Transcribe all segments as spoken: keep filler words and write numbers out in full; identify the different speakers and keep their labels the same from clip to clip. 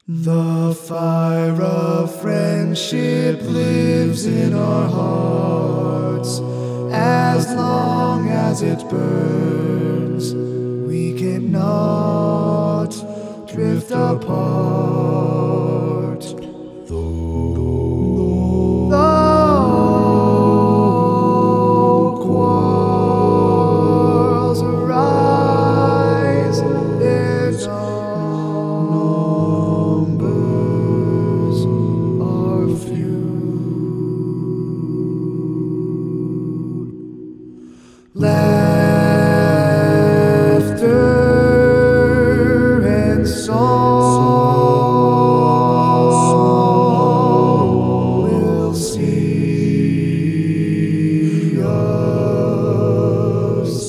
Speaker 1: The fire of friendship lives in our hearts. As long as it burns, we cannot drift apart. Though, though quarrels arise, their numbers are few. Laughter and song will see us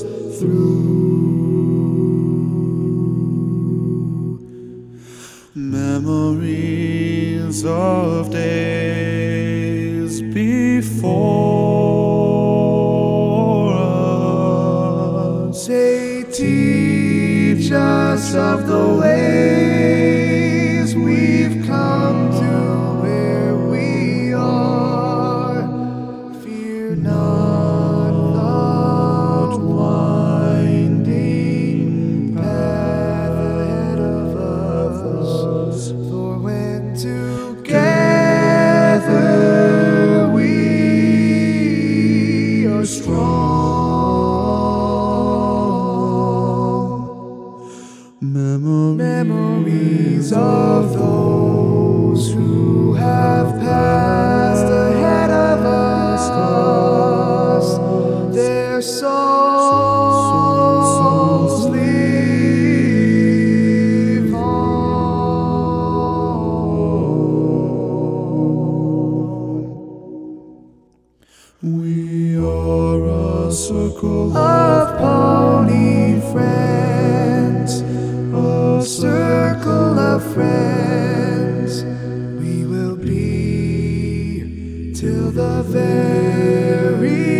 Speaker 1: through. Memories of days before us, they teach us of the ways we've come to where we are. Fear not the winding path ahead of us, for when together we are strong. Memories of those who have passed ahead of us, their souls live on. We are a circle of pony friends, a circle of friends. We will be till the very